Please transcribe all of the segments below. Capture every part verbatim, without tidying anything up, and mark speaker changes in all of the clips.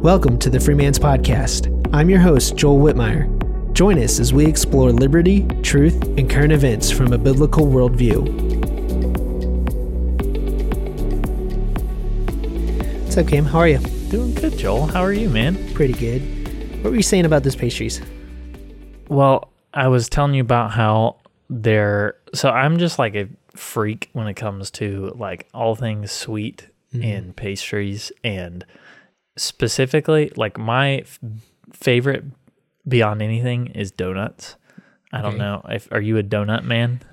Speaker 1: Welcome to the Freeman's Podcast. I'm your host, Joel Whitmire. Join us as we explore liberty, truth, and current events from a biblical worldview. What's up, Cam? How are you?
Speaker 2: Doing good, Joel. How are you, man?
Speaker 1: Pretty good. What were you saying about those pastries?
Speaker 2: Well, I was telling you about how they're... So I'm just like a freak when it comes to like all things sweet mm-hmm. and pastries, and specifically like my f- favorite beyond anything is donuts. I don't okay. know if are you a donut man?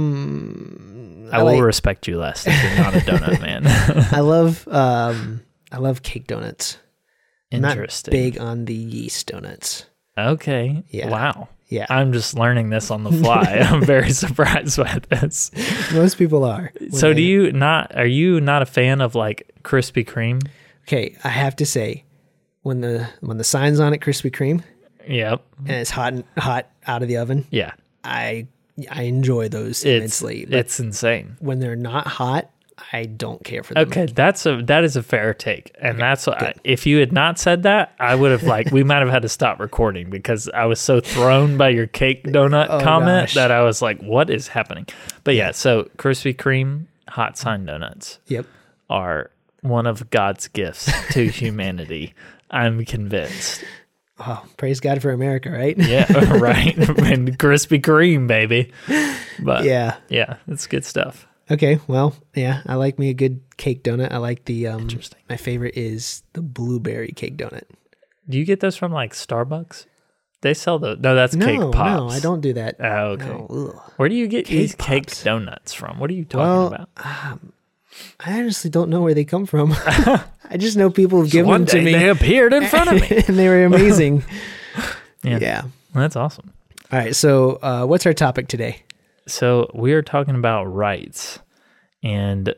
Speaker 1: Um,
Speaker 2: I, I will like, respect you less if you're not a donut man.
Speaker 1: I love um, I love cake donuts.
Speaker 2: Interesting.
Speaker 1: I'm not big on the yeast donuts.
Speaker 2: Okay.
Speaker 1: Yeah.
Speaker 2: Wow.
Speaker 1: Yeah.
Speaker 2: I'm just learning this on the fly. I'm very surprised by this.
Speaker 1: Most people are.
Speaker 2: So do you not, are you not a fan of like Krispy Kreme?
Speaker 1: Okay, I have to say, when the when the sign's on it, Krispy Kreme,
Speaker 2: yep,
Speaker 1: and it's hot and hot out of the oven,
Speaker 2: yeah,
Speaker 1: I I enjoy those
Speaker 2: it's,
Speaker 1: immensely.
Speaker 2: It's insane.
Speaker 1: When they're not hot, I don't care for them.
Speaker 2: Okay, that's a that is a fair take, and okay, that's what I, if you had not said that, I would have like we might have had to stop recording because I was so thrown by your cake donut
Speaker 1: oh,
Speaker 2: comment
Speaker 1: gosh.
Speaker 2: that I was like, what is happening? But yeah, so Krispy Kreme hot sign donuts,
Speaker 1: yep,
Speaker 2: are one of God's gifts to humanity. I'm convinced.
Speaker 1: Oh, praise God for America, right?
Speaker 2: Yeah, right. And Krispy Kreme, baby. But
Speaker 1: yeah,
Speaker 2: yeah, it's good stuff.
Speaker 1: Okay, well, yeah, I like me a good cake donut. I like the um.
Speaker 2: Interesting.
Speaker 1: My favorite is the blueberry cake donut.
Speaker 2: Do you get those from like Starbucks? They sell those. No, that's
Speaker 1: no,
Speaker 2: cake pops.
Speaker 1: No, I don't do that.
Speaker 2: Oh, okay.
Speaker 1: No,
Speaker 2: where do you get
Speaker 1: cake
Speaker 2: these
Speaker 1: pops.
Speaker 2: cake donuts from? What are you talking
Speaker 1: well,
Speaker 2: about?
Speaker 1: Um, I honestly don't know where they come from. I just know people have given
Speaker 2: so one
Speaker 1: them to
Speaker 2: day
Speaker 1: me.
Speaker 2: They appeared in front of me.
Speaker 1: And they were amazing.
Speaker 2: yeah.
Speaker 1: yeah.
Speaker 2: Well, that's awesome.
Speaker 1: All right. So uh, what's our topic today?
Speaker 2: So we are talking about rights. And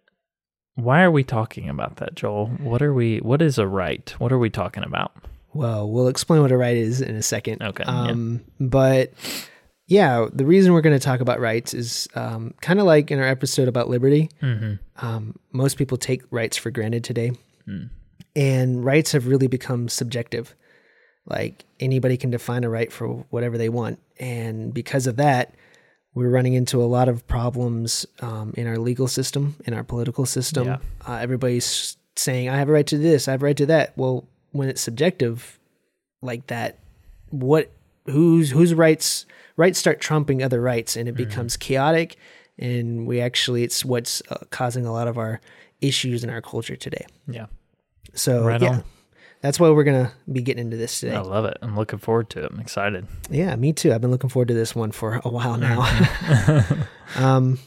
Speaker 2: why are we talking about that, Joel? What are we, what is a right? What are we talking about?
Speaker 1: Well, we'll explain what a right is in a second.
Speaker 2: Okay.
Speaker 1: Um, yeah. But... Yeah, the reason we're going to talk about rights is um, kind of like in our episode about liberty.
Speaker 2: Mm-hmm.
Speaker 1: Um, most people take rights for granted today.
Speaker 2: Mm.
Speaker 1: And rights have really become subjective. Like anybody can define a right for whatever they want. And because of that, we're running into a lot of problems um, in our legal system, in our political system.
Speaker 2: Yeah.
Speaker 1: Uh, everybody's saying, I have a right to this, I have a right to that. Well, when it's subjective like that, what, whose, whose rights... rights start trumping other rights, and it mm-hmm. becomes chaotic, and we actually, it's what's uh, causing a lot of our issues in our culture today.
Speaker 2: Yeah.
Speaker 1: So,
Speaker 2: right
Speaker 1: yeah,
Speaker 2: on. That's
Speaker 1: why we're going to be getting into this today.
Speaker 2: I love it. I'm looking forward to it. I'm excited.
Speaker 1: Yeah, me too. I've been looking forward to this one for a while now. um.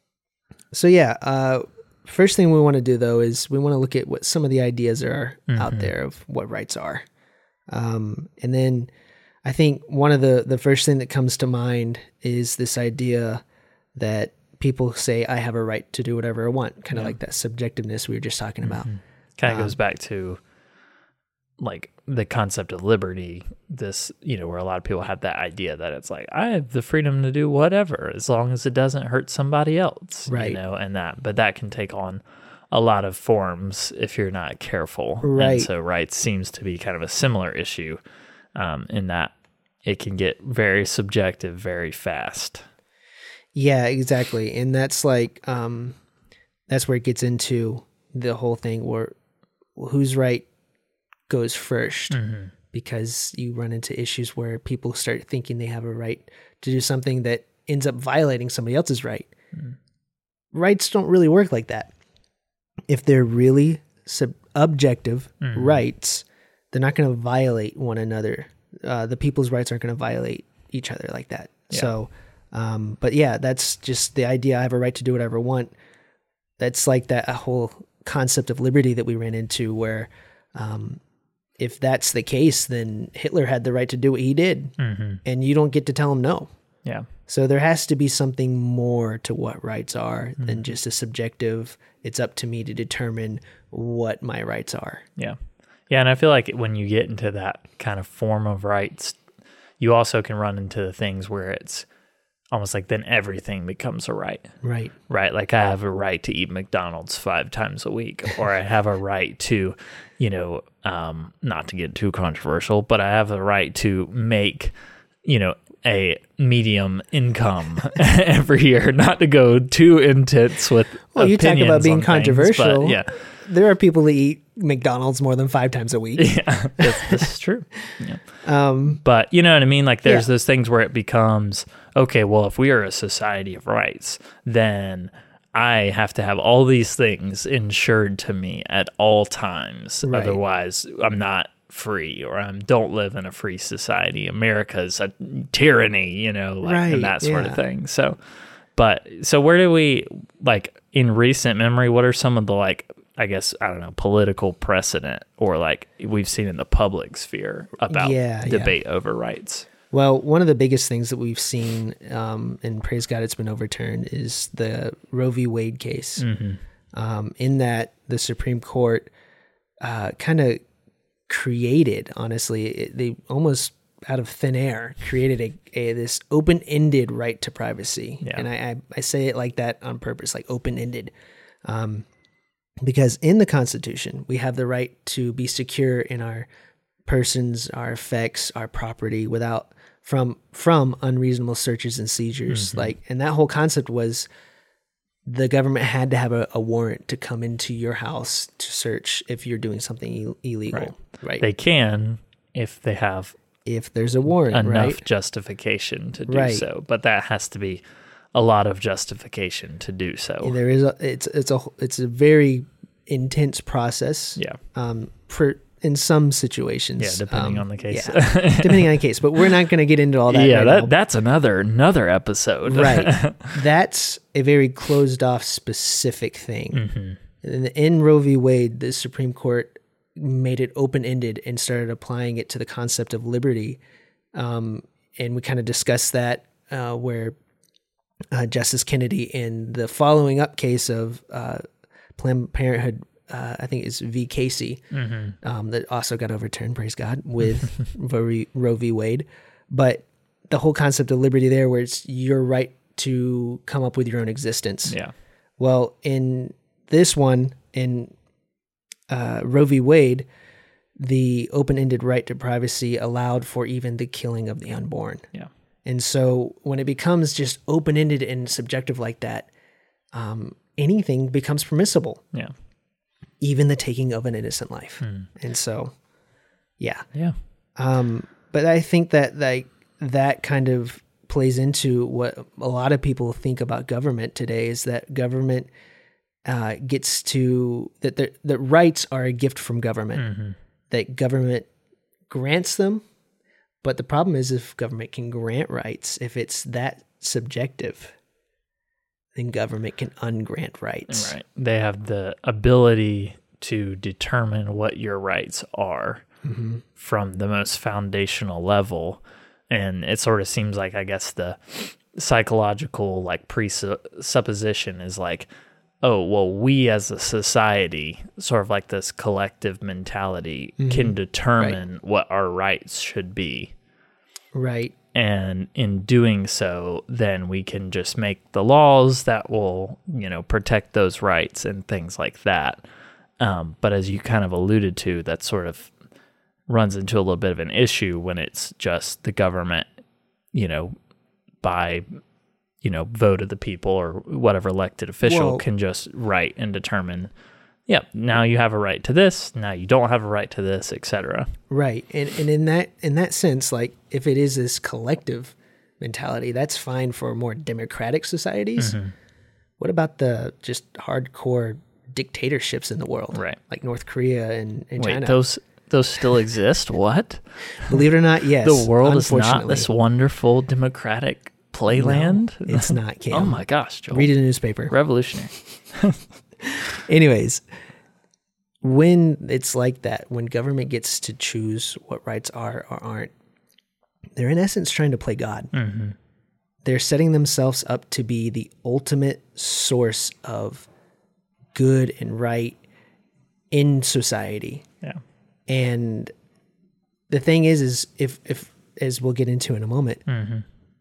Speaker 1: So, yeah, uh, first thing we want to do, though, is we want to look at what some of the ideas are mm-hmm. out there of what rights are. Um, and then... I think one of the, the first thing that comes to mind is this idea that people say, I have a right to do whatever I want, kind of yeah. like that subjectiveness we were just talking about.
Speaker 2: Mm-hmm. Kind of
Speaker 1: um,
Speaker 2: goes back to like the concept of liberty, this, you know, where a lot of people have that idea that it's like, I have the freedom to do whatever, as long as it doesn't hurt somebody else,
Speaker 1: right.
Speaker 2: you know, and that, but that can take on a lot of forms if you're not careful.
Speaker 1: Right.
Speaker 2: And so rights seems to be kind of a similar issue. Um, in that it can get very subjective very fast.
Speaker 1: Yeah, exactly. And that's like, um, that's where it gets into the whole thing where whose right goes first, mm-hmm. because you run into issues where people start thinking they have a right to do something that ends up violating somebody else's right. Mm-hmm. Rights don't really work like that. If they're really sub- objective mm-hmm. rights, they're not going to violate one another. Uh, the people's rights aren't going to violate each other like that. Yeah. So, um, but yeah, that's just the idea. I have a right to do whatever I want. That's like that a whole concept of liberty that we ran into where, um, if that's the case, then Hitler had the right to do what he did, mm-hmm. and you don't get to tell him no.
Speaker 2: Yeah.
Speaker 1: So there has to be something more to what rights are mm-hmm. than just a subjective, it's up to me to determine what my rights are.
Speaker 2: Yeah. Yeah, and I feel like when you get into that kind of form of rights, you also can run into the things where it's almost like then everything becomes a right.
Speaker 1: Right.
Speaker 2: Right. Like I have a right to eat McDonald's five times a week, or I have a right to, you know, um, not to get too controversial, but I have a right to make, you know, a medium income every year, not to go too intense with
Speaker 1: well, you talk about being controversial.
Speaker 2: Things, yeah.
Speaker 1: There are people that eat McDonald's more than five times a week.
Speaker 2: Yeah, that's, that's true. Yeah. Um, but you know what I mean? Like there's yeah. those things where it becomes, okay, well, if we are a society of rights, then I have to have all these things insured to me at all times. Right. Otherwise, I'm not free, or I don't live in a free society. America's a tyranny, you know, like,
Speaker 1: right.
Speaker 2: and that sort
Speaker 1: yeah.
Speaker 2: of thing. So, but, so where do we, like in recent memory, what are some of the like, I guess, I don't know, political precedent or like we've seen in the public sphere about
Speaker 1: yeah,
Speaker 2: debate
Speaker 1: yeah.
Speaker 2: over rights?
Speaker 1: Well, one of the biggest things that we've seen, um, and praise God it's been overturned, is the Roe v. Wade case. Mm-hmm. Um, in that the Supreme Court uh, kind of created, honestly, it, they almost out of thin air created a, a this open-ended right to privacy. Yeah. And I, I, I say it like that on purpose, like open-ended. Um, because in the Constitution, we have the right to be secure in our persons, our effects, our property without from from unreasonable searches and seizures. Mm-hmm. Like, and that whole concept was the government had to have a, a warrant to come into your house to search if you're doing something Ill- illegal.
Speaker 2: Right.
Speaker 1: right.
Speaker 2: They can if they have
Speaker 1: if there's a warrant,
Speaker 2: enough
Speaker 1: right?
Speaker 2: justification to do
Speaker 1: right.
Speaker 2: so, but that has to be a lot of justification to do so.
Speaker 1: There is a it's it's a it's a very intense process.
Speaker 2: Yeah.
Speaker 1: Um. For in some situations.
Speaker 2: Yeah, depending
Speaker 1: um,
Speaker 2: on the case.
Speaker 1: Yeah, depending on the case, but we're not going to get into all that.
Speaker 2: Yeah,
Speaker 1: right
Speaker 2: that
Speaker 1: now.
Speaker 2: that's another another episode.
Speaker 1: Right. That's a very closed off specific thing. Mm-hmm. In, in Roe v. Wade, the Supreme Court made it open ended and started applying it to the concept of liberty. Um, and we kind of discussed that uh, where uh, Justice Kennedy in the following up case of uh, Planned Parenthood. Uh, I think it's V. Casey, mm-hmm. um, that also got overturned, praise God, with Roe v. Wade. But the whole concept of liberty there, where it's your right to come up with your own existence.
Speaker 2: Yeah.
Speaker 1: Well, in this one, in uh, Roe v. Wade, the open-ended right to privacy allowed for even the killing of the unborn.
Speaker 2: Yeah.
Speaker 1: And so when it becomes just open-ended and subjective like that, um, anything becomes permissible.
Speaker 2: Yeah.
Speaker 1: Even the taking of an innocent life. Hmm. And so, yeah.
Speaker 2: Yeah.
Speaker 1: Um, but I think that like that kind of plays into what a lot of people think about government today is that government uh, gets to, that the, that rights are a gift from government, mm-hmm. that government grants them. But the problem is if government can grant rights, if it's that subjective, then government can ungrant rights.
Speaker 2: Right. They have the ability to determine what your rights are mm-hmm. from the most foundational level. And it sort of seems like, I guess, the psychological like presupposition is like, oh, well, we as a society, sort of like this collective mentality, mm-hmm. can determine right. what our rights should be.
Speaker 1: Right.
Speaker 2: And in doing so, then we can just make the laws that will, you know, protect those rights and things like that. Um, but as you kind of alluded to, that sort of runs into a little bit of an issue when it's just the government, you know, by, you know, vote of the people or whatever elected official well, can just write and determine, yeah, now you have a right to this, now you don't have a right to this, et cetera.
Speaker 1: Right. And and in that in that sense, like if it is this collective mentality, that's fine for more democratic societies. Mm-hmm. What about the just hardcore dictatorships in the world?
Speaker 2: Right.
Speaker 1: Like North Korea and, and
Speaker 2: Wait,
Speaker 1: China.
Speaker 2: Those those still exist? What?
Speaker 1: Believe it or not, yes.
Speaker 2: The world is not this wonderful democratic playland?
Speaker 1: No, it's not, Cam.
Speaker 2: Oh my gosh, Joel.
Speaker 1: Read a newspaper.
Speaker 2: Revolutionary.
Speaker 1: Anyways, when it's like that, when government gets to choose what rights are or aren't, they're in essence trying to play God. Mm-hmm. They're setting themselves up to be the ultimate source of good and right in society.
Speaker 2: Yeah.
Speaker 1: And the thing is, is if, if as we'll get into in a moment, mm-hmm.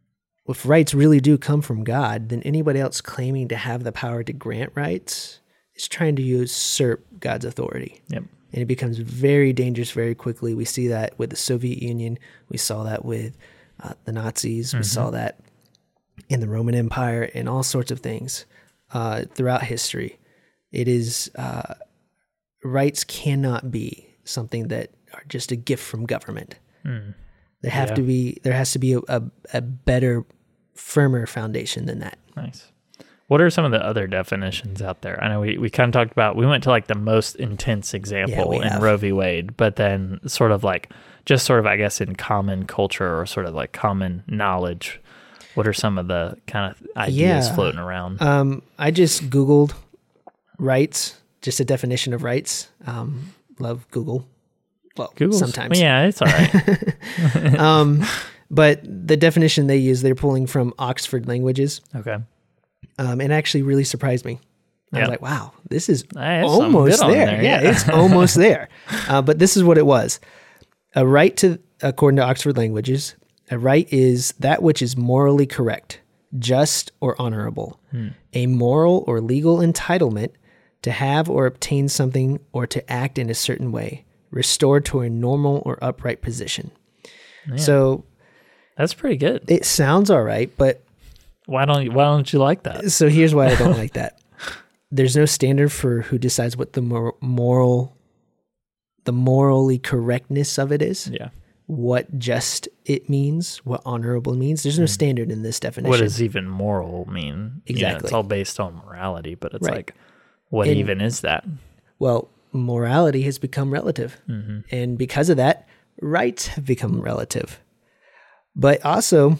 Speaker 1: if rights really do come from God, then anybody else claiming to have the power to grant rights is trying to usurp God's authority.
Speaker 2: Yep.
Speaker 1: And it becomes very dangerous very quickly. We see that with the Soviet Union. We saw that with uh, the Nazis. Mm-hmm. We saw that in the Roman Empire and all sorts of things uh, throughout history. It is, uh, rights cannot be something that are just a gift from government. Mm. There have
Speaker 2: yeah.
Speaker 1: to be, there has to be a, a, a better, firmer foundation than that.
Speaker 2: Nice. What are some of the other definitions out there? I know we, we kind of talked about, we went to like the most intense example
Speaker 1: yeah,
Speaker 2: in Roe v. Wade, but then sort of like, just sort of, I guess, in common culture or sort of like common knowledge, what are some of the kind of ideas
Speaker 1: yeah.
Speaker 2: floating around?
Speaker 1: Um, I just Googled rights, just a definition of rights. Um, love Google. Well,
Speaker 2: Google's,
Speaker 1: sometimes.
Speaker 2: Yeah, it's all right.
Speaker 1: um, but the definition they use, they're pulling from Oxford Languages.
Speaker 2: Okay.
Speaker 1: Um, it actually really surprised me. I
Speaker 2: yep.
Speaker 1: was like, wow, this is
Speaker 2: That's
Speaker 1: almost there.
Speaker 2: there.
Speaker 1: Yeah,
Speaker 2: Yeah,
Speaker 1: it's almost there. Uh, but this is what it was. A right to, according to Oxford Languages, a right is that which is morally correct, just or honorable, hmm. a moral or legal entitlement to have or obtain something or to act in a certain way, restored to a normal or upright position.
Speaker 2: Yeah.
Speaker 1: So
Speaker 2: that's pretty good.
Speaker 1: It sounds all right, but
Speaker 2: why don't you, why don't you like that?
Speaker 1: So here's why I don't like that. There's no standard for who decides what the mor- moral, the morally correctness of it is.
Speaker 2: Yeah.
Speaker 1: What just it means, what honorable means. There's no standard in this definition.
Speaker 2: What does even moral mean?
Speaker 1: Exactly.
Speaker 2: You know, it's all based on morality, but it's
Speaker 1: right.
Speaker 2: like, what
Speaker 1: and,
Speaker 2: even is that?
Speaker 1: Well, morality has become relative.
Speaker 2: Mm-hmm.
Speaker 1: And because of that, rights have become relative. But also,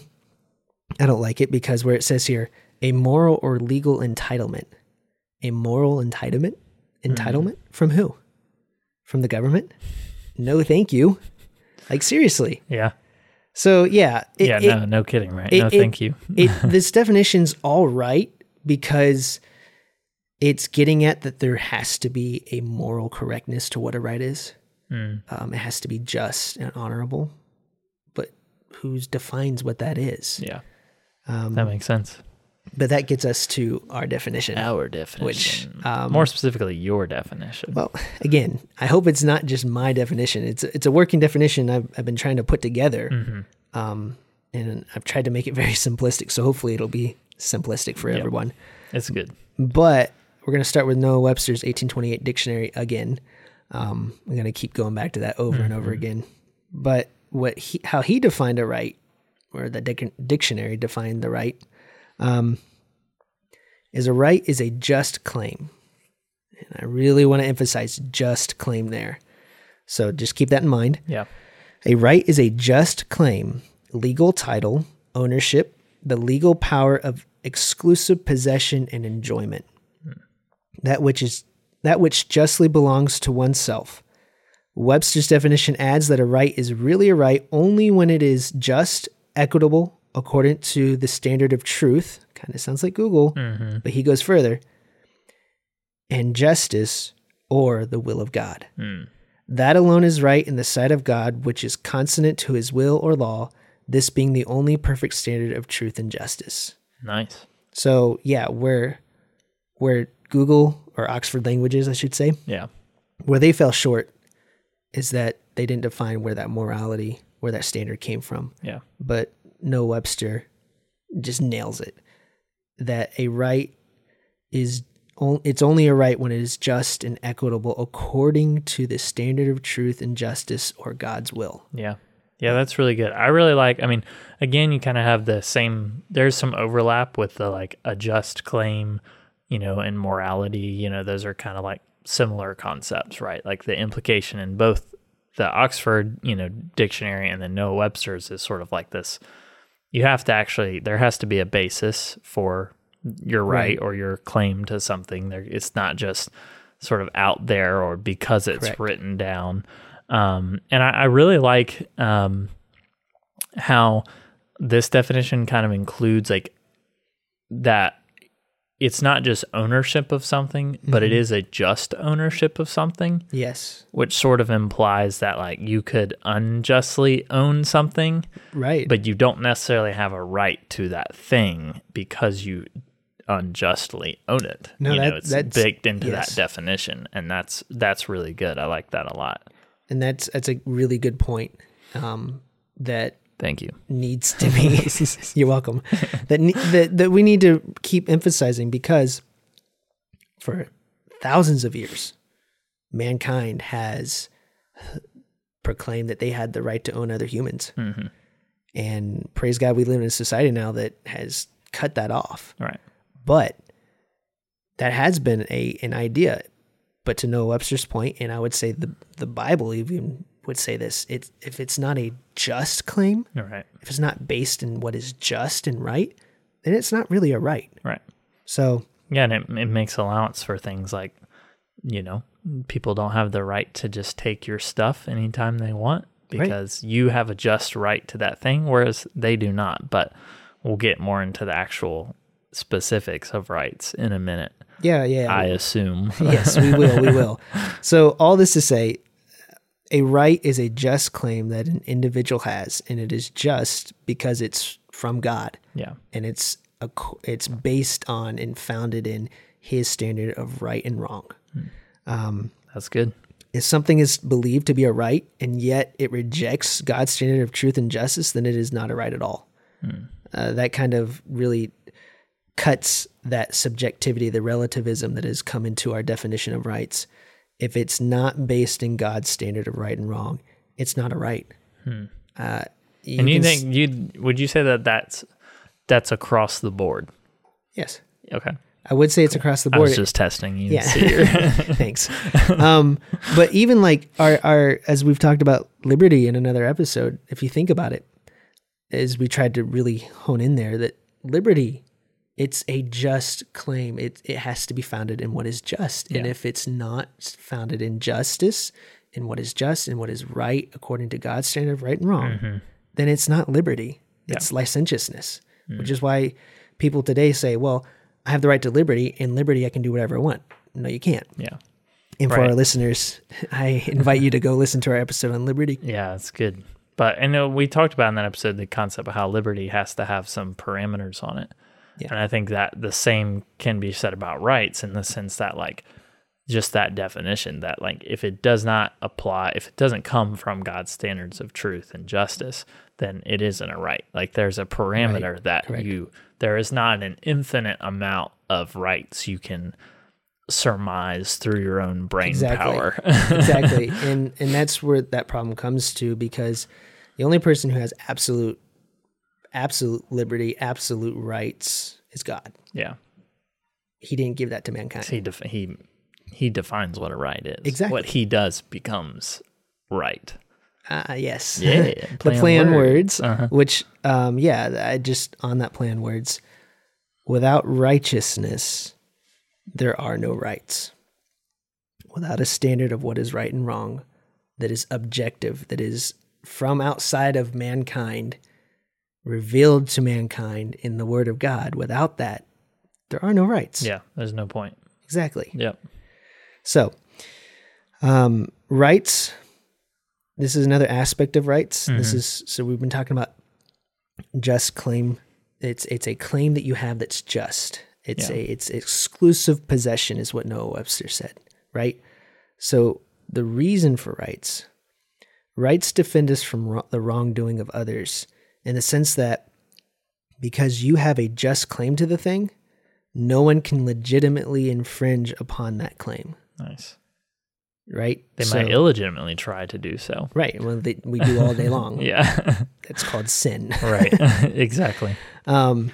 Speaker 1: I don't like it because where it says here, a moral or legal entitlement. A moral entitlement? Entitlement? Mm-hmm. From who? From the government? No, thank you. Like, seriously.
Speaker 2: Yeah.
Speaker 1: So, yeah.
Speaker 2: It, yeah, no, it, no kidding, right?
Speaker 1: It,
Speaker 2: no,
Speaker 1: it,
Speaker 2: thank you.
Speaker 1: it, this definition's all right because it's getting at that there has to be a moral correctness to what a right is. Mm. Um, it has to be just and honorable. But who defines what that is?
Speaker 2: Yeah. Um, that makes sense.
Speaker 1: But that gets us to our definition.
Speaker 2: Our definition.
Speaker 1: Which, um,
Speaker 2: more specifically, your definition.
Speaker 1: Well, again, I hope it's not just my definition. It's it's a working definition I've, I've been trying to put together. Mm-hmm. Um, and I've tried to make it very simplistic. So hopefully it'll be simplistic for yep. everyone.
Speaker 2: It's good.
Speaker 1: But we're going to start with Noah Webster's eighteen twenty-eight dictionary again. Um, I'm going to keep going back to that over mm-hmm. and over again. But what he, how he defined a right, or the dic- dictionary defined the right, um, is a right is a just claim. And I really want to emphasize just claim there. So just keep that in mind.
Speaker 2: Yeah.
Speaker 1: A right is a just claim, legal title, ownership, the legal power of exclusive possession and enjoyment. Hmm. That which is that which justly belongs to oneself. Webster's definition adds that a right is really a right only when it is just, equitable, according to the standard of truth. Kind of sounds like Google, mm-hmm. but he goes further. And justice, or the will of God. Mm. That alone is right in the sight of God, which is consonant to his will or law, this being the only perfect standard of truth and justice.
Speaker 2: Nice.
Speaker 1: So, yeah, where where Google, or Oxford Languages, I should say,
Speaker 2: yeah,
Speaker 1: where they fell short is that they didn't define where that morality, where that standard came from.
Speaker 2: Yeah.
Speaker 1: But Noah Webster just nails it. That a right is, it's only a right when it is just and equitable according to the standard of truth and justice or God's will.
Speaker 2: Yeah. Yeah, that's really good. I really like, I mean, again, you kind of have the same, there's some overlap with the like a just claim, you know, and morality, you know, those are kind of like similar concepts, right? Like the implication in both the Oxford, you know, dictionary and then Noah Webster's is sort of like this. You have to actually, there has to be a basis for your right, right. or your claim to something. There, it's not just sort of out there or because it's Correct. Written down. Um, and I, I really like um, how this definition kind of includes like that it's not just ownership of something, mm-hmm. but it is a just ownership of something.
Speaker 1: Yes.
Speaker 2: Which sort of implies that like you could unjustly own something.
Speaker 1: Right.
Speaker 2: But you don't necessarily have a right to that thing because you unjustly own it.
Speaker 1: No,
Speaker 2: you
Speaker 1: that,
Speaker 2: know, it's
Speaker 1: that's
Speaker 2: baked into
Speaker 1: yes.
Speaker 2: that definition. And that's that's really good. I like that a lot.
Speaker 1: And that's that's a really good point. Um, that
Speaker 2: Thank you.
Speaker 1: Needs to be. You're welcome. That, that that we need to keep emphasizing, because for thousands of years, mankind has proclaimed that they had the right to own other humans,
Speaker 2: mm-hmm.
Speaker 1: and praise God, we live in a society now that has cut that off.
Speaker 2: Right.
Speaker 1: But that has been a an idea. But to Noah Webster's point, and I would say the the Bible even would say this, it's, if it's not a just claim,
Speaker 2: right.
Speaker 1: if it's not based in what is just and right, then it's not really a right.
Speaker 2: Right.
Speaker 1: So
Speaker 2: yeah, and it it makes allowance for things like, you know, people don't have the right to just take your stuff anytime they want because right. you have a just right to that thing, whereas they do not. But we'll get more into the actual specifics of rights in a minute.
Speaker 1: Yeah, yeah.
Speaker 2: I assume.
Speaker 1: Yes, we will, we will. So all this to say, a right is a just claim that an individual has, and it is just because it's from God.
Speaker 2: Yeah.
Speaker 1: And it's a, it's based on and founded in his standard of right and wrong.
Speaker 2: Hmm.
Speaker 1: Um,
Speaker 2: That's good.
Speaker 1: If something is believed to be a right, and yet it rejects God's standard of truth and justice, then it is not a right at all.
Speaker 2: Hmm.
Speaker 1: Uh, that kind of really cuts that subjectivity, the relativism that has come into our definition of rights. If it's not based in God's standard of right and wrong, it's not a right.
Speaker 2: Hmm.
Speaker 1: Uh, you
Speaker 2: and you
Speaker 1: can
Speaker 2: think
Speaker 1: s-
Speaker 2: you would you say that that's that's across the board?
Speaker 1: Yes.
Speaker 2: Okay.
Speaker 1: I would say it's across the
Speaker 2: I
Speaker 1: board.
Speaker 2: was just testing you.
Speaker 1: Yeah.
Speaker 2: To see your
Speaker 1: Thanks. Um, but even like our, our, as we've talked about liberty in another episode, if you think about it, as we tried to really hone in there, that liberty, it's a just claim. It it has to be founded in what is just. And
Speaker 2: Yeah.
Speaker 1: if it's not founded in justice, in what is just and what is right according to God's standard of right and wrong,
Speaker 2: mm-hmm.
Speaker 1: then it's not liberty.
Speaker 2: Yeah.
Speaker 1: It's licentiousness,
Speaker 2: Mm.
Speaker 1: which is why people today say, well, I have the right to liberty, and liberty I can do whatever I want. No, you can't.
Speaker 2: Yeah.
Speaker 1: And for
Speaker 2: Right.
Speaker 1: our listeners, I invite you to go listen to our episode on liberty.
Speaker 2: Yeah, it's good. But I know we talked about in that episode the concept of how liberty has to have some parameters on it.
Speaker 1: Yeah.
Speaker 2: And I think that the same can be said about rights in the sense that, like, just that definition that, like, if it does not apply, if it doesn't come from God's standards of truth and justice, then it isn't a right. Like, there's a parameter
Speaker 1: Right.
Speaker 2: that
Speaker 1: Correct.
Speaker 2: you, there is not an infinite amount of rights you can surmise through your own brain
Speaker 1: Exactly.
Speaker 2: power.
Speaker 1: Exactly. And and that's where that problem comes to, because the only person who has absolute absolute liberty, absolute rights is God.
Speaker 2: Yeah.
Speaker 1: He didn't give that to mankind.
Speaker 2: He def- he he defines what a right is.
Speaker 1: Exactly.
Speaker 2: What he does becomes right.
Speaker 1: Ah, yes.
Speaker 2: Yeah.
Speaker 1: the
Speaker 2: play on
Speaker 1: play on
Speaker 2: words.
Speaker 1: words,
Speaker 2: Uh-huh.
Speaker 1: which, um, yeah, I just, on that play on words, without righteousness, there are no rights. Without a standard of what is right and wrong, that is objective, that is from outside of mankind, revealed to mankind in the Word of God, without that, there are no rights.
Speaker 2: Yeah, there's no point.
Speaker 1: Exactly.
Speaker 2: Yep.
Speaker 1: So, um, rights, this is another aspect of rights.
Speaker 2: Mm-hmm.
Speaker 1: This is, so we've been talking about just claim. It's it's a claim that you have that's just. It's
Speaker 2: Yeah.
Speaker 1: a it's exclusive possession is what Noah Webster said, right? So the reason for rights, rights defend us from wro- the wrongdoing of others, in the sense that because you have a just claim to the thing, no one can legitimately infringe upon that claim.
Speaker 2: Nice.
Speaker 1: Right?
Speaker 2: They
Speaker 1: So-
Speaker 2: might illegitimately try to do so.
Speaker 1: Right. Well, they, we do all day long.
Speaker 2: Yeah.
Speaker 1: That's called sin.
Speaker 2: Right. Exactly.
Speaker 1: Um,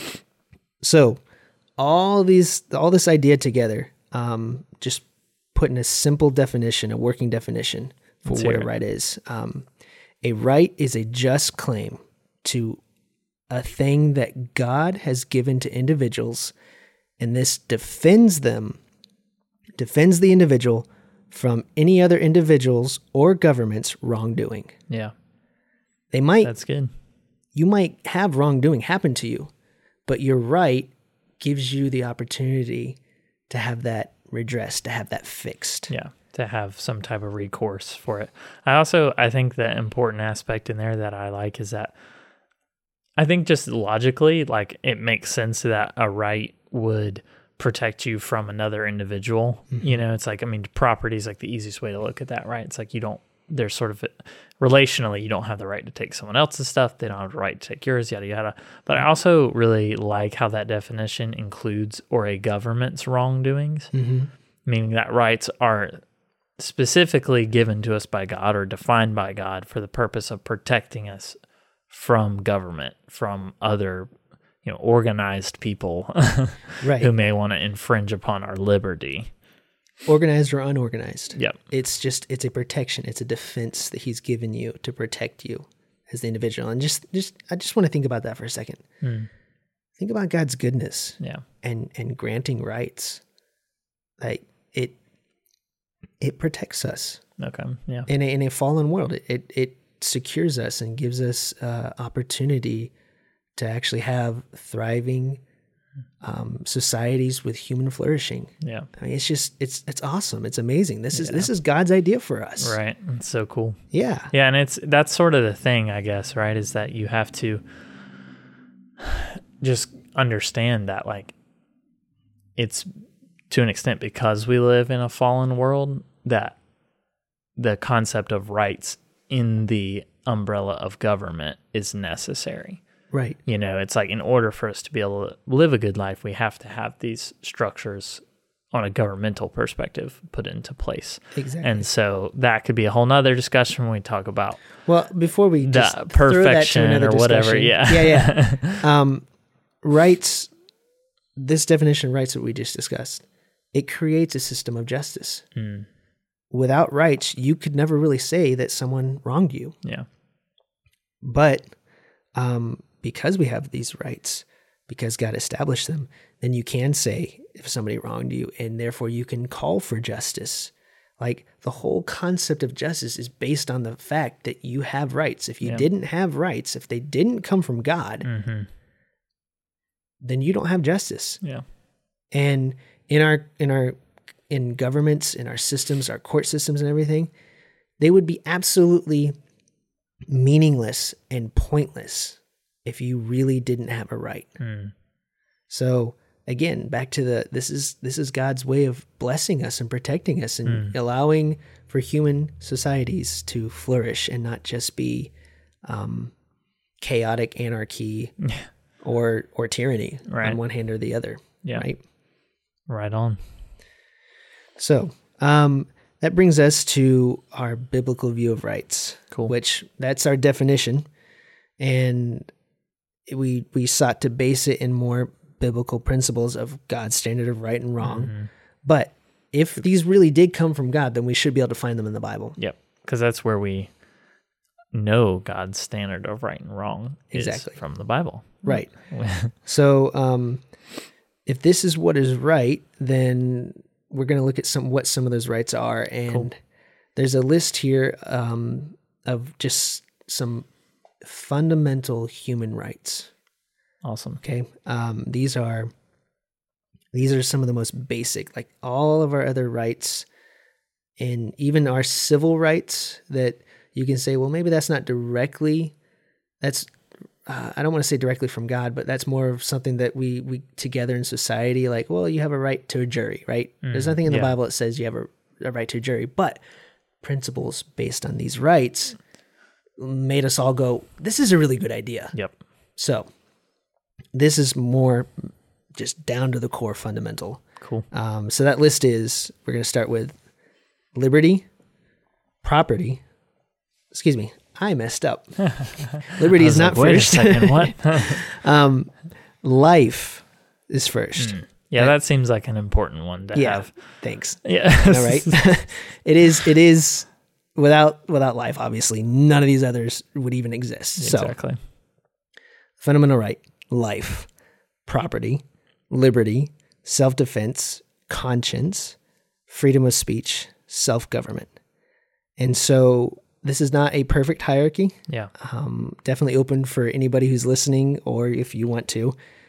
Speaker 1: so all these, all this idea together, um, just put in a simple definition, a working definition for
Speaker 2: Let's
Speaker 1: what
Speaker 2: hear
Speaker 1: a
Speaker 2: it.
Speaker 1: right is. Um, a right is a just claim to a thing that God has given to individuals, and this defends them, defends the individual from any other individuals or government's wrongdoing.
Speaker 2: Yeah.
Speaker 1: They might,
Speaker 2: That's good.
Speaker 1: you might have wrongdoing happen to you, but your right gives you the opportunity to have that redressed, to have that fixed.
Speaker 2: Yeah, to have some type of recourse for it. I also, I think the important aspect in there that I like is that I think just logically, like it makes sense that a right would protect you from another individual. Mm-hmm. You know, it's like, I mean, property is like the easiest way to look at that, right? It's like you don't, there's sort of, relationally, you don't have the right to take someone else's stuff. They don't have the right to take yours, yada, yada. But I also really like how that definition includes or a government's wrongdoings, mm-hmm. meaning that rights are specifically given to us by God or defined by God for the purpose of protecting us from government, from other, you know, organized people
Speaker 1: right.
Speaker 2: who may want to infringe upon our liberty.
Speaker 1: Organized or unorganized.
Speaker 2: Yep.
Speaker 1: It's just, it's a protection. It's a defense that he's given you to protect you as the individual. And just, just, I just want to think about that for a second. Mm. Think about God's goodness.
Speaker 2: Yeah.
Speaker 1: And, and granting rights. Like it, it protects us.
Speaker 2: Okay. Yeah.
Speaker 1: In a, in a fallen world, it, it, it secures us and gives us uh, opportunity to actually have thriving um, societies with human flourishing.
Speaker 2: Yeah.
Speaker 1: I mean, it's just, it's, it's awesome. It's amazing. This is, yeah. this is God's idea for us.
Speaker 2: Right. It's so cool.
Speaker 1: Yeah.
Speaker 2: Yeah. And it's, that's sort of the thing, I guess, right? Is that you have to just understand that, like, it's to an extent because we live in a fallen world that the concept of rights in the umbrella of government is necessary.
Speaker 1: Right.
Speaker 2: You know, it's like in order for us to be able to live a good life, we have to have these structures on a governmental perspective put into place.
Speaker 1: Exactly.
Speaker 2: And so that could be a whole nother discussion when we talk about
Speaker 1: well, before we just
Speaker 2: the perfection or whatever. Yeah.
Speaker 1: Yeah. Yeah. um, rights, this definition of rights that we just discussed, it creates a system of justice. Mm. Without rights, you could never really say that someone wronged you.
Speaker 2: Yeah.
Speaker 1: But um, because we have these rights, because God established them, then you can say if somebody wronged you, and therefore you can call for justice. Like the whole concept of justice is based on the fact that you have rights. If you yeah. didn't have rights, if they didn't come from God, mm-hmm. then you don't have justice.
Speaker 2: Yeah.
Speaker 1: And in our in our in governments, in our systems, our court systems and everything, they would be absolutely meaningless and pointless if you really didn't have a right. Mm. So again, back to the this is this is God's way of blessing us and protecting us and mm. allowing for human societies to flourish and not just be um, chaotic anarchy or or tyranny
Speaker 2: right.
Speaker 1: on one hand or the other.
Speaker 2: Yeah.
Speaker 1: Right.
Speaker 2: Right on.
Speaker 1: So um, that brings us to our biblical view of rights.
Speaker 2: Cool.
Speaker 1: Which that's our definition, and we we sought to base it in more biblical principles of God's standard of right and wrong. Mm-hmm. But if these really did come from God, then we should be able to find them in the Bible.
Speaker 2: Yep, because that's where we know God's standard of right and wrong
Speaker 1: exactly
Speaker 2: is from the Bible.
Speaker 1: Right. So um, if this is what is right, then we're going to look at some what some of those rights are, and cool. there's a list here um, of just some fundamental human rights.
Speaker 2: Awesome.
Speaker 1: Okay. Um, these are these are some of the most basic, like all of our other rights, and even our civil rights that you can say, well, maybe that's not directly. That's uh, I don't want to say directly from God, but that's more of something that we we together in society. Like, well, you have a right to a jury, right? Mm, There's nothing in the yeah. Bible that says you have a, a right to a jury, but principles based on these rights made us all go, this is a really good idea.
Speaker 2: Yep.
Speaker 1: So this is more just down to the core fundamental.
Speaker 2: Cool.
Speaker 1: Um, so that list is, we're going to start with liberty, property. Excuse me, I messed up. Liberty is not
Speaker 2: like,
Speaker 1: first.
Speaker 2: Wait a second, what?
Speaker 1: um, life is first.
Speaker 2: Mm. Yeah, right? That seems like an important one to
Speaker 1: yeah,
Speaker 2: have.
Speaker 1: Thanks.
Speaker 2: Yeah.
Speaker 1: All right. it is. It is. Without without life, obviously, none of these others would even exist.
Speaker 2: Exactly.
Speaker 1: So, fundamental right: life, property, liberty, self-defense, conscience, freedom of speech, self-government. And so, this is not a perfect hierarchy.
Speaker 2: Yeah.
Speaker 1: Um, definitely open for anybody who's listening, or if you want to,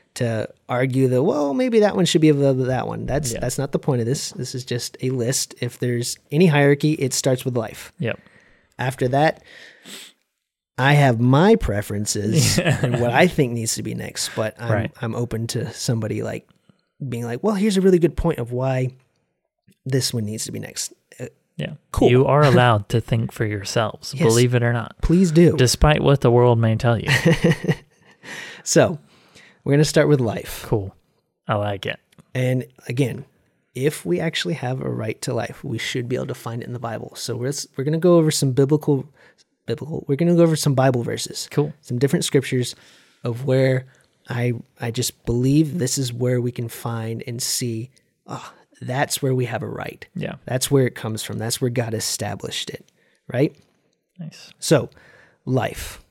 Speaker 1: to argue that, well, maybe that one should be above that one. That's
Speaker 2: Yeah.
Speaker 1: that's not the point of this. This is just a list. If there's any hierarchy, it starts with life.
Speaker 2: Yep.
Speaker 1: After that, I have my preferences and what I think needs to be next, but I'm
Speaker 2: Right.
Speaker 1: I'm open to somebody like being like, well, here's a really good point of why this one needs to be next. Uh,
Speaker 2: Yeah.
Speaker 1: Cool.
Speaker 2: You are allowed to think for yourselves,
Speaker 1: Yes.
Speaker 2: believe it or not,
Speaker 1: Please do.
Speaker 2: despite what the world may tell you.
Speaker 1: So we're going to start with life.
Speaker 2: Cool. I like it.
Speaker 1: And again, if we actually have a right to life, we should be able to find it in the Bible. So we're, we're going to go over some biblical, biblical, we're going to go over some Bible verses.
Speaker 2: Cool.
Speaker 1: Some different scriptures of where I I just believe this is where we can find and see, oh, that's where we have a right.
Speaker 2: Yeah.
Speaker 1: That's where it comes from. That's where God established it, right?
Speaker 2: Nice.
Speaker 1: So, life.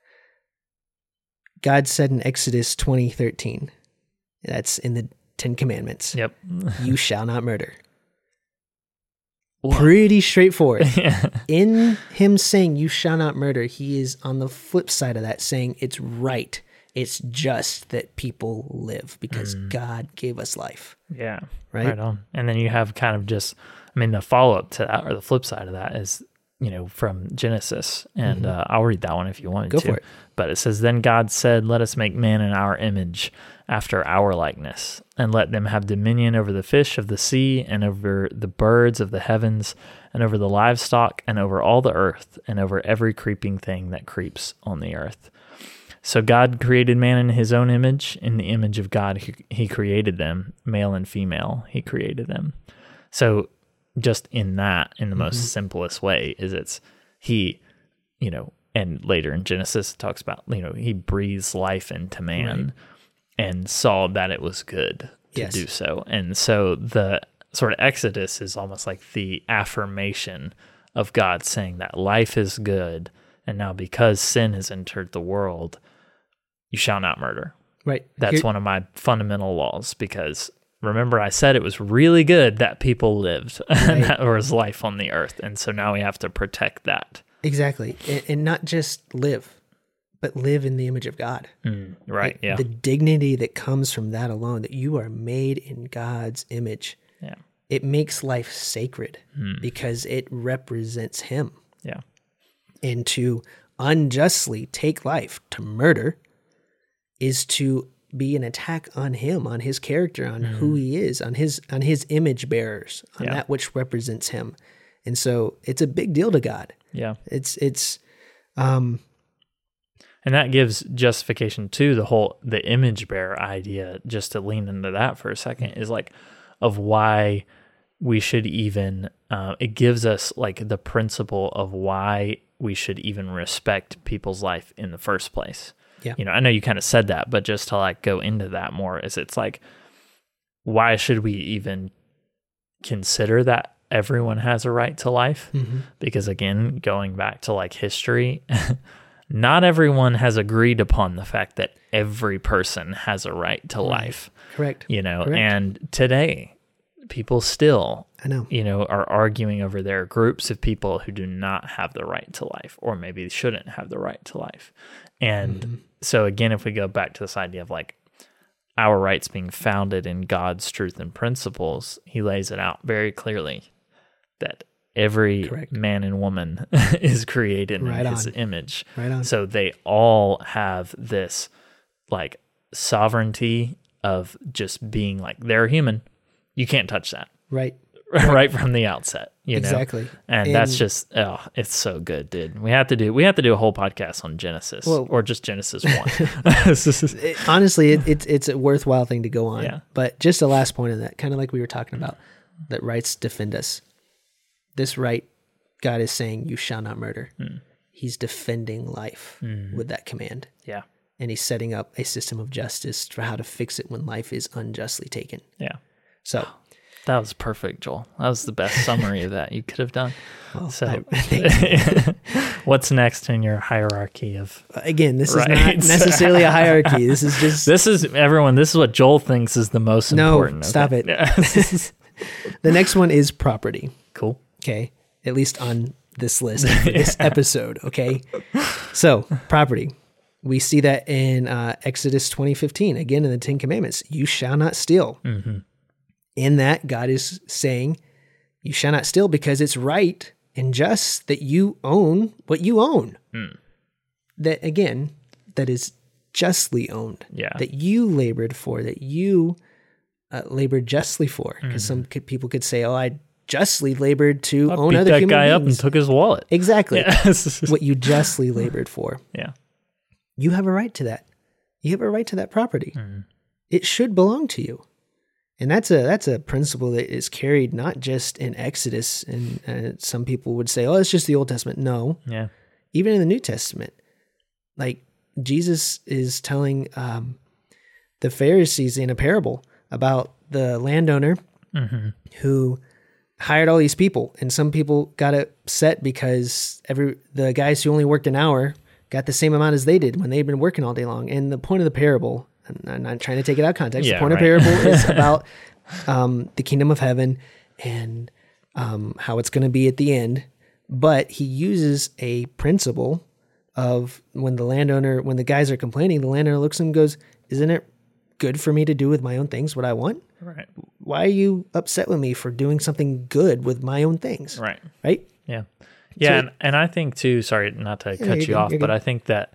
Speaker 1: God said in Exodus twenty thirteen, that's in the Ten Commandments,
Speaker 2: Yep.
Speaker 1: you shall not murder.
Speaker 2: Whoa.
Speaker 1: Pretty straightforward.
Speaker 2: Yeah.
Speaker 1: In him saying you shall not murder, he is on the flip side of that saying it's right. It's just that people live because God gave us life.
Speaker 2: Yeah.
Speaker 1: Right?
Speaker 2: Right on. And then you have kind of just, I mean, the follow up to that or the flip side of that is, you know, from Genesis. And uh, I'll read that one if you wanted
Speaker 1: Go
Speaker 2: to.
Speaker 1: for it.
Speaker 2: But it says, Then God said, Let us make man in our image, after our likeness, and let them have dominion over the fish of the sea, and over the birds of the heavens, and over the livestock, and over all the earth, and over every creeping thing that creeps on the earth. So God created man in his own image. In the image of God, he, he created them, male and female, he created them. So just in that, in the most
Speaker 1: Mm-hmm.
Speaker 2: simplest way, is it's he, you know, and later in Genesis, it talks about, you know, he breathes life into man
Speaker 1: Right.
Speaker 2: and saw that it was good to
Speaker 1: Yes.
Speaker 2: do so. And so the sort of Exodus is almost like the affirmation of God saying that life is good. And now because sin has entered the world, you shall not murder.
Speaker 1: Right.
Speaker 2: That's
Speaker 1: Here-
Speaker 2: one of my fundamental laws because remember I said it was really good that people lived and that there was life on the earth. And so now we have to protect that.
Speaker 1: Exactly. And, and not just live, but live in the image of God.
Speaker 2: Mm, right.
Speaker 1: Like,
Speaker 2: Yeah.
Speaker 1: The dignity that comes from that alone, that you are made in God's image,
Speaker 2: Yeah.
Speaker 1: it makes life sacred because it represents him.
Speaker 2: Yeah.
Speaker 1: And to unjustly take life, to murder, is to be an attack on him, on his character, on who he is, on his on his image bearers, on
Speaker 2: Yeah.
Speaker 1: that which represents him. And so it's a big deal to God.
Speaker 2: Yeah.
Speaker 1: It's it's um
Speaker 2: And that gives justification to the whole the image bearer idea, just to lean into that for a second, is like of why we should even uh, it gives us like the principle of why we should even respect people's life in the first place.
Speaker 1: Yeah.
Speaker 2: You know, I know you kind of said that, but just to like go into that more is it's like why should we even consider that everyone has a right to life?
Speaker 1: mhm.
Speaker 2: Because again, going back to like history, not everyone has agreed upon the fact that every person has a right to life,
Speaker 1: correct.
Speaker 2: you know,
Speaker 1: Correct.
Speaker 2: and today people still,
Speaker 1: I know.
Speaker 2: you know, are arguing over their groups of people who do not have the right to life, or maybe shouldn't have the right to life. And
Speaker 1: Mm-hmm.
Speaker 2: so again, if we go back to this idea of like our rights being founded in God's truth and principles, he lays it out very clearly that every
Speaker 1: Correct.
Speaker 2: man and woman is created
Speaker 1: Right
Speaker 2: in his
Speaker 1: on.
Speaker 2: image.
Speaker 1: Right on.
Speaker 2: So they all have this like sovereignty of just being like, they're human. You can't touch that
Speaker 1: Right.
Speaker 2: right from the outset, you know?
Speaker 1: Exactly.
Speaker 2: And, that's
Speaker 1: And-
Speaker 2: just, oh, it's so good, dude. We have to do, we have to do a whole podcast on Genesis
Speaker 1: Well-
Speaker 2: or just Genesis one.
Speaker 1: It- honestly, it, it's it's a worthwhile thing to go on.
Speaker 2: Yeah.
Speaker 1: But just a last point on that, kind of like we were talking about, that rights defend us. This right, God is saying, you shall not murder.
Speaker 2: Mm.
Speaker 1: He's defending life
Speaker 2: Mm.
Speaker 1: with that command.
Speaker 2: Yeah.
Speaker 1: And he's setting up a system of justice for how to fix it when life is unjustly taken.
Speaker 2: Yeah.
Speaker 1: So,
Speaker 2: That was perfect, Joel. That was the best summary of that you could have done.
Speaker 1: well,
Speaker 2: So,
Speaker 1: I-
Speaker 2: what's next in your hierarchy of?
Speaker 1: again, this is
Speaker 2: Right.
Speaker 1: not necessarily a hierarchy. This is just
Speaker 2: This is everyone. This is what Joel thinks is the most
Speaker 1: No,
Speaker 2: important.
Speaker 1: stop
Speaker 2: okay?
Speaker 1: it.
Speaker 2: Yeah.
Speaker 1: the next one is property.
Speaker 2: Cool.
Speaker 1: Okay. At least on this list for this episode. Okay. So, property. We see that in uh, Exodus twenty fifteen, again in the Ten Commandments. You shall not steal.
Speaker 2: Mm-hmm.
Speaker 1: In that, God is saying, you shall not steal because it's right and just that you own what you own.
Speaker 2: Mm.
Speaker 1: That, again, that is justly owned.
Speaker 2: Yeah.
Speaker 1: That you labored for, that you uh, labored justly for. Because mm-hmm. some could, people could say, oh, I justly labored to
Speaker 2: I
Speaker 1: own
Speaker 2: beat
Speaker 1: other
Speaker 2: that
Speaker 1: human
Speaker 2: guy
Speaker 1: beings.
Speaker 2: up and took his wallet.
Speaker 1: Exactly.
Speaker 2: Yeah.
Speaker 1: What you justly labored for.
Speaker 2: Yeah.
Speaker 1: You have a right to that. You have a right to that property.
Speaker 2: Mm-hmm.
Speaker 1: It should belong to you. And that's a that's a principle that is carried not just in Exodus, and uh, some people would say, "Oh, it's just the Old Testament." No,
Speaker 2: yeah,
Speaker 1: even in the New Testament, like Jesus is telling um, the Pharisees in a parable about the landowner
Speaker 2: mm-hmm.
Speaker 1: who hired all these people, and some people got upset because every the guys who only worked an hour got the same amount as they did when they'd been working all day long. And the point of the parable, I'm not trying to take it out of context.
Speaker 2: Yeah,
Speaker 1: the point
Speaker 2: right.
Speaker 1: of parable is about um, the kingdom of heaven and um, how it's going to be at the end. But he uses a principle of when the landowner, when the guys are complaining, the landowner looks at him and goes, isn't it good for me to do with my own things what I want?
Speaker 2: Right.
Speaker 1: Why are you upset with me for doing something good with my own things?
Speaker 2: Right.
Speaker 1: Right?
Speaker 2: Yeah. Yeah.
Speaker 1: So
Speaker 2: and,
Speaker 1: it,
Speaker 2: and I think too, sorry not to
Speaker 1: Yeah,
Speaker 2: cut
Speaker 1: you're
Speaker 2: you
Speaker 1: good,
Speaker 2: off,
Speaker 1: you're
Speaker 2: but
Speaker 1: good.
Speaker 2: I think that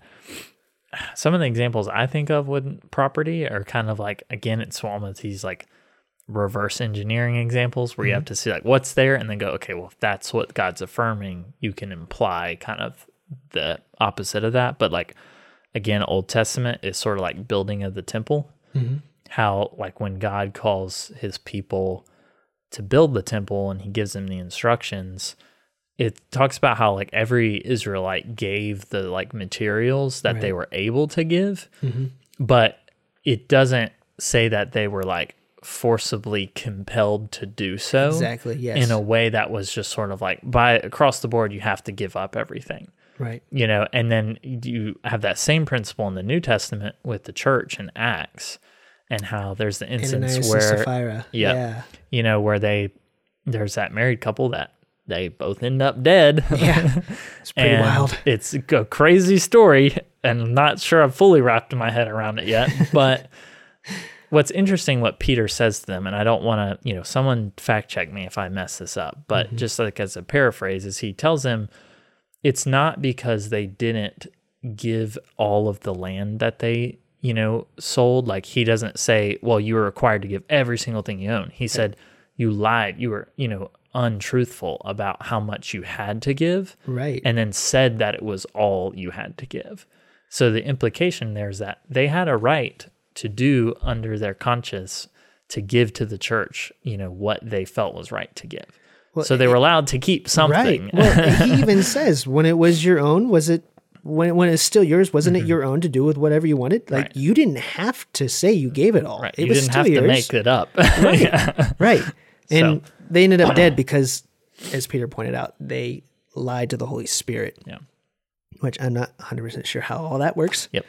Speaker 2: some of the examples I think of with property are kind of like, again, it's almost these like reverse engineering examples where you
Speaker 1: Mm-hmm.
Speaker 2: have to see like what's there and then go, okay, well, if that's what God's affirming, you can imply kind of the opposite of that. But like, again, Old Testament is sort of like building of the temple.
Speaker 1: Mhm.
Speaker 2: How like when God calls his people to build the temple and he gives them the instructions, it talks about how like every Israelite gave the like materials that
Speaker 1: Right.
Speaker 2: they were able to give,
Speaker 1: Mhm.
Speaker 2: but it doesn't say that they were like forcibly compelled to do so.
Speaker 1: Exactly, yes.
Speaker 2: In a way that was just sort of like by across the board, you have to give up everything.
Speaker 1: Right.
Speaker 2: You know, and then you have that same principle in the New Testament with the church in Acts, and how there's the instance
Speaker 1: Ananias
Speaker 2: where,
Speaker 1: and Sapphira.
Speaker 2: yeah,
Speaker 1: Yeah.
Speaker 2: you know, where they, there's that married couple that they both end up dead.
Speaker 1: Yeah. It's pretty
Speaker 2: And
Speaker 1: wild.
Speaker 2: It's a crazy story, and I'm not sure I've fully wrapped my head around it yet. But what's interesting, what Peter says to them, and I don't want to, you know, someone fact check me if I mess this up, but
Speaker 1: Mm-hmm.
Speaker 2: just like as a paraphrase, is he tells them it's not because they didn't give all of the land that they, you know, sold. Like he doesn't say, well, you were required to give every single thing you own. He said, you lied. You were, you know, untruthful about how much you had to give.
Speaker 1: Right.
Speaker 2: And then said that it was all you had to give. So the implication there is that they had a right to do under their conscience to give to the church, you know, what they felt was right to give.
Speaker 1: Well,
Speaker 2: so they were allowed to keep something.
Speaker 1: Right. Well, he even says, when it was your own, was it, when, when it's still yours, wasn't it your own to do with whatever you wanted? Like,
Speaker 2: Right.
Speaker 1: you didn't have to say you gave it all.
Speaker 2: Right.
Speaker 1: It
Speaker 2: You
Speaker 1: was
Speaker 2: didn't
Speaker 1: still
Speaker 2: have
Speaker 1: yours.
Speaker 2: to make it up.
Speaker 1: Right. Right. And
Speaker 2: So-
Speaker 1: they ended up dead because, as Peter pointed out, they lied to the Holy Spirit.
Speaker 2: Yeah.
Speaker 1: Which I'm not one hundred percent sure how all that works.
Speaker 2: Yep.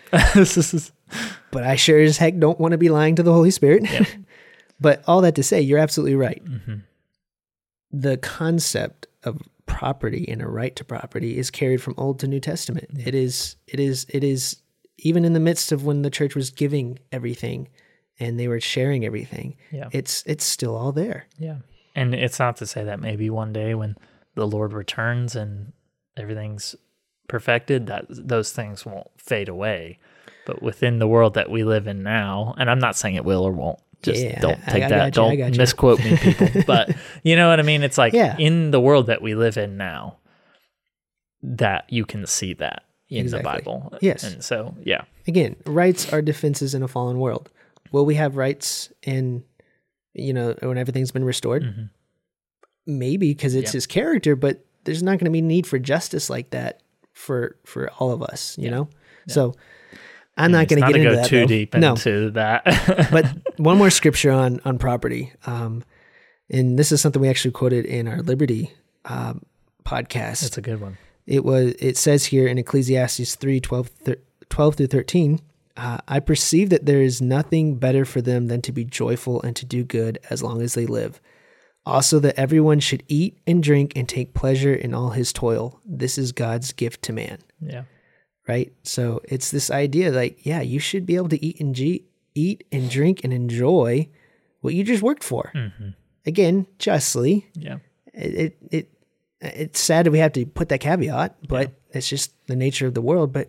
Speaker 1: But I sure as heck don't want to be lying to the Holy Spirit.
Speaker 2: Yep.
Speaker 1: But all that to say, you're absolutely right.
Speaker 2: Mm-hmm.
Speaker 1: The concept of property and a right to property is carried from Old to New Testament. It is, it is, it is, even in the midst of when the church was giving everything and they were sharing everything,
Speaker 2: Yeah.
Speaker 1: it's, it's still all there.
Speaker 2: Yeah. And it's not to say that maybe one day when the Lord returns and everything's perfected, that those things won't fade away. But within the world that we live in now, and I'm not saying it will or won't, just
Speaker 1: Yeah,
Speaker 2: don't
Speaker 1: I-
Speaker 2: take
Speaker 1: I
Speaker 2: that,
Speaker 1: got you, I
Speaker 2: don't
Speaker 1: got you.
Speaker 2: misquote me, people. But you know what I mean? It's like
Speaker 1: Yeah.
Speaker 2: in the world that we live in now, that you can see that in
Speaker 1: Exactly.
Speaker 2: the Bible.
Speaker 1: Yes.
Speaker 2: And so, yeah.
Speaker 1: Again, rights are defenses in a fallen world. Will we have rights in, you know, when everything's been restored?
Speaker 2: Mhm.
Speaker 1: Maybe, because it's
Speaker 2: Yeah.
Speaker 1: his character, but there's not going to be need for justice like that for for all of us, you
Speaker 2: Yeah.
Speaker 1: know? So I'm not
Speaker 2: It's
Speaker 1: going to get into
Speaker 2: go
Speaker 1: that.
Speaker 2: too
Speaker 1: though.
Speaker 2: deep
Speaker 1: No.
Speaker 2: into that.
Speaker 1: But one more scripture on on property, um, and this is something we actually quoted in our Liberty um, podcast.
Speaker 2: That's a good one.
Speaker 1: It was. It says here in Ecclesiastes three, twelve, thir- twelve through thirteen, uh, I perceive that there is nothing better for them than to be joyful and to do good as long as they live. Also that everyone should eat and drink and take pleasure in all his toil. This is God's gift to man.
Speaker 2: Yeah.
Speaker 1: right? So it's this idea like, yeah, you should be able to eat and g- eat and drink and enjoy what you just worked for.
Speaker 2: Mm-hmm.
Speaker 1: Again, justly.
Speaker 2: Yeah.
Speaker 1: It, it it it's sad that we have to put that caveat, but yeah. it's just the nature of the world. But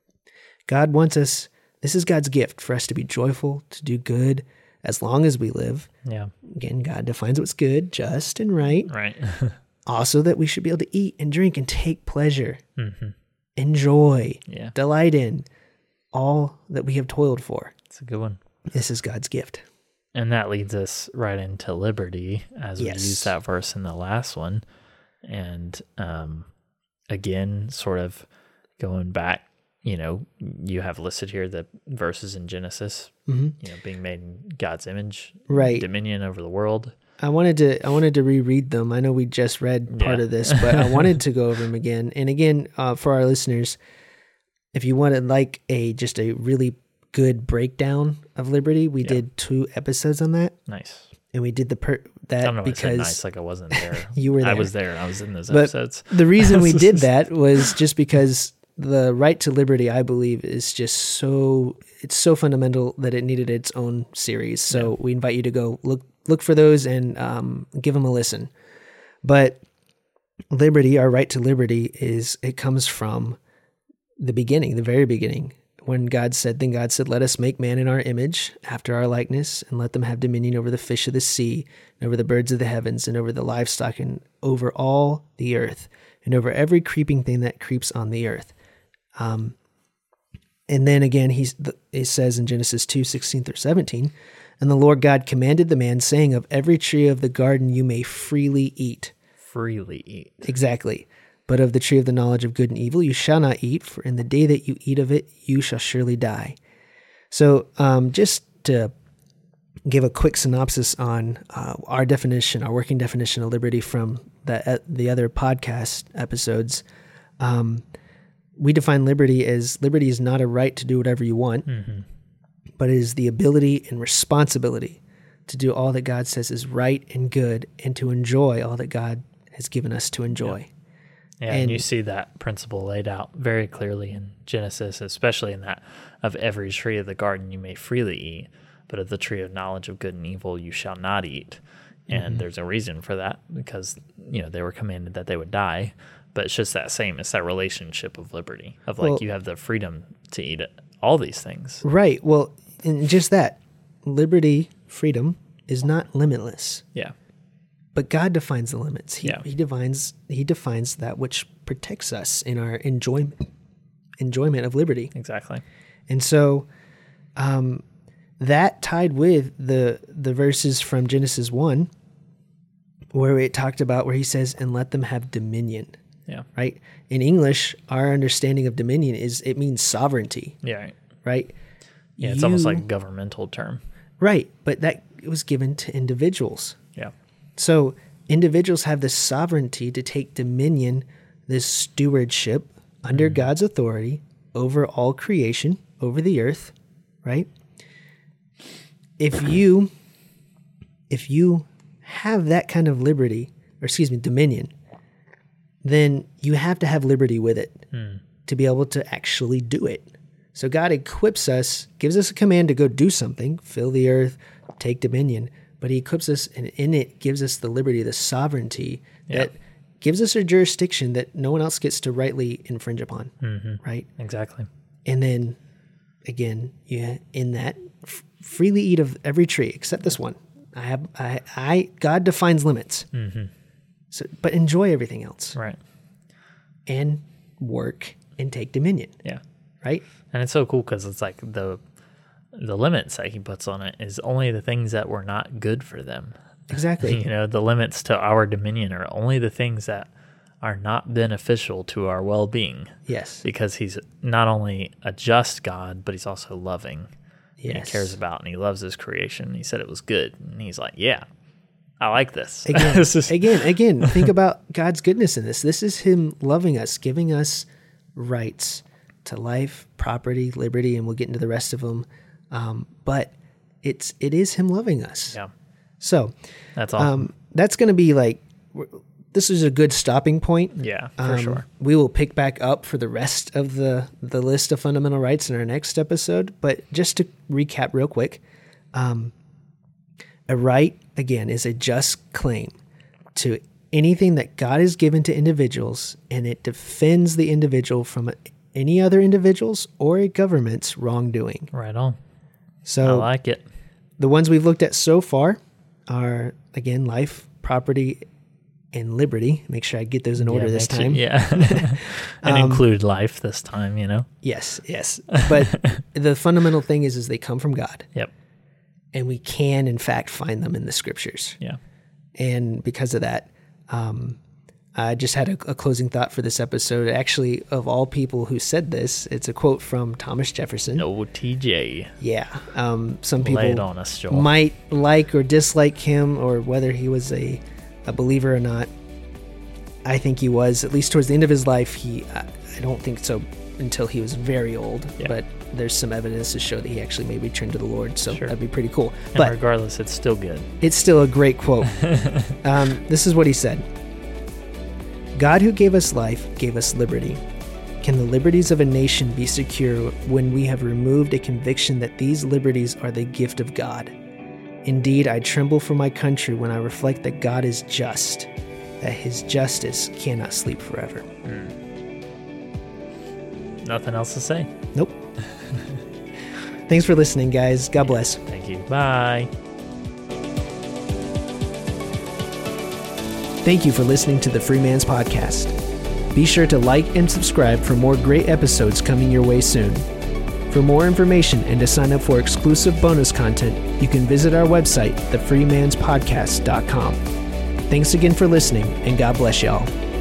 Speaker 1: God wants us, this is God's gift for us to be joyful, to do good as long as we live.
Speaker 2: Yeah.
Speaker 1: Again, God defines what's good, just, and right.
Speaker 2: Right.
Speaker 1: Also that we should be able to eat and drink and take pleasure,
Speaker 2: mm-hmm.
Speaker 1: enjoy,
Speaker 2: yeah.
Speaker 1: delight in all that we have toiled for.
Speaker 2: It's a good one.
Speaker 1: This is God's gift.
Speaker 2: And that leads us right into liberty, as
Speaker 1: Yes.
Speaker 2: we used that verse in the last one. And um, again, sort of going back, you know, you have listed here the verses in Genesis,
Speaker 1: mm-hmm.
Speaker 2: you know, being made in God's image,
Speaker 1: right?
Speaker 2: Dominion over the world.
Speaker 1: I wanted to I wanted to reread them. I know we just read part
Speaker 2: yeah.
Speaker 1: of this, but I wanted to go over them again. And again, uh, for our listeners, if you wanted like a just a really good breakdown of liberty, we yeah. did two episodes on that.
Speaker 2: Nice.
Speaker 1: And we did the per that
Speaker 2: I don't know
Speaker 1: because
Speaker 2: why I said nice, like I wasn't there.
Speaker 1: You were there.
Speaker 2: I was there. I was in those
Speaker 1: but
Speaker 2: episodes.
Speaker 1: The reason we did that was just because the right to liberty, I believe, is just so it's so fundamental that it needed its own series. So yeah. we invite you to go look look for those and um, give them a listen. But liberty, our right to liberty, is it comes from the beginning, the very beginning. When God said, then God said, let us make man in our image, after our likeness, and let them have dominion over the fish of the sea, and over the birds of the heavens, and over the livestock, and over all the earth, and over every creeping thing that creeps on the earth. Um, and then again, he's, it says in Genesis two, sixteen through seventeen, and the Lord God commanded the man, saying, of every tree of the garden you may freely eat.
Speaker 2: Freely eat.
Speaker 1: Exactly. But of the tree of the knowledge of good and evil you shall not eat, for in the day that you eat of it, you shall surely die. So um, just to give a quick synopsis on uh, our definition, our working definition of liberty from the, uh, the other podcast episodes, um, we define liberty as liberty is not a right to do whatever you want, mm-hmm. but it is the ability and responsibility to do all that God says is right and good and to enjoy all that God has given us to enjoy.
Speaker 2: Yeah. Yeah, and, and you see that principle laid out very clearly in Genesis, especially in that of every tree of the garden you may freely eat, but of the tree of knowledge of good and evil you shall not eat. And mm-hmm. there's a reason for that, because you know they were commanded that they would die, but it's just that same, it's that relationship of liberty, of like well, you have the freedom to eat all these things.
Speaker 1: Right, well, and just that, liberty, freedom, is not limitless.
Speaker 2: Yeah.
Speaker 1: But God defines the limits. He,
Speaker 2: yeah. he
Speaker 1: defines He defines that which protects us in our enjoyment enjoyment of liberty.
Speaker 2: Exactly.
Speaker 1: And so, um, that tied with the the verses from Genesis one, where it talked about where He says, "And let them have dominion."
Speaker 2: Yeah.
Speaker 1: Right. In English, our understanding of dominion is it means sovereignty.
Speaker 2: Yeah. Right.
Speaker 1: Right.
Speaker 2: Yeah. It's you, almost like a governmental term.
Speaker 1: Right, but that was given to individuals.
Speaker 2: Yeah.
Speaker 1: So individuals have the sovereignty to take dominion, this stewardship under mm-hmm. God's authority over all creation, over the earth, right? If you if you have that kind of liberty, or excuse me, dominion, then you have to have liberty with it mm. to be able to actually do it. So God equips us, gives us a command to go do something, fill the earth, take dominion, but He equips us, and in it gives us the liberty, the sovereignty yeah. that gives us a jurisdiction that no one else gets to rightly infringe upon,
Speaker 2: mm-hmm.
Speaker 1: right?
Speaker 2: Exactly.
Speaker 1: And then, again, yeah, in that, f- freely eat of every tree except this one. I have, I, I God defines limits,
Speaker 2: mm-hmm.
Speaker 1: so but enjoy everything else,
Speaker 2: right?
Speaker 1: And work and take dominion,
Speaker 2: yeah,
Speaker 1: right.
Speaker 2: And it's so cool because it's like the. The limits that He puts on it is only the things that were not good for them.
Speaker 1: Exactly.
Speaker 2: You know, the limits to our dominion are only the things that are not beneficial to our well-being.
Speaker 1: Yes.
Speaker 2: Because He's not only a just God, but He's also loving.
Speaker 1: Yes.
Speaker 2: And He cares about and He loves His creation. He said it was good. And He's like, yeah, I like this.
Speaker 1: Again, this is- again, again, think about God's goodness in this. This is Him loving us, giving us rights to life, property, liberty, and we'll get into the rest of them. Um, but it's it is Him loving us.
Speaker 2: Yeah.
Speaker 1: So
Speaker 2: that's awesome.
Speaker 1: Um, that's going to be like this is a good stopping point.
Speaker 2: Yeah, for
Speaker 1: Um,
Speaker 2: sure.
Speaker 1: We will pick back up for the rest of the, the list of fundamental rights in our next episode. But just to recap real quick, um, a right, again, is a just claim to anything that God has given to individuals, and it defends the individual from any other individuals or a government's wrongdoing.
Speaker 2: Right on.
Speaker 1: So
Speaker 2: I like it.
Speaker 1: the ones we've looked at so far are, again, life, property, and liberty. Make sure I get those in order
Speaker 2: Yeah,
Speaker 1: this
Speaker 2: make sure-
Speaker 1: time.
Speaker 2: yeah. And
Speaker 1: Um,
Speaker 2: include life this time, you know?
Speaker 1: Yes, yes. But the fundamental thing is, is they come from God,
Speaker 2: Yep.
Speaker 1: and we can, in fact, find them in the scriptures.
Speaker 2: Yeah.
Speaker 1: And because of that, um, I just had a, a closing thought for this episode. Actually, of all people who said this, it's a quote from Thomas Jefferson.
Speaker 2: O T J.
Speaker 1: Yeah. Um, some
Speaker 2: Lay it
Speaker 1: people
Speaker 2: on us, Joel.
Speaker 1: might like or dislike him, or whether he was a, a believer or not. I think he was, at least towards the end of his life. He, I, I don't think so until he was very old,
Speaker 2: Yeah.
Speaker 1: but there's some evidence to show that he actually maybe turned to the Lord. So
Speaker 2: Sure.
Speaker 1: that'd be pretty cool.
Speaker 2: and
Speaker 1: But
Speaker 2: regardless, it's still good.
Speaker 1: it's still a great quote. um, this is what he said. God who gave us life gave us liberty. Can the liberties of a nation be secure when we have removed a conviction that these liberties are the gift of God? Indeed, I tremble for my country when I reflect that God is just, that his justice cannot sleep forever.
Speaker 2: Nothing else to say.
Speaker 1: Nope. Thanks for listening, guys. God bless.
Speaker 2: Thank you. Bye.
Speaker 1: Thank you for listening to the Free Man's Podcast. Be sure to like and subscribe for more great episodes coming your way soon. For more information and to sign up for exclusive bonus content, you can visit our website, the free mans podcast dot com. Thanks again for listening, and God bless y'all.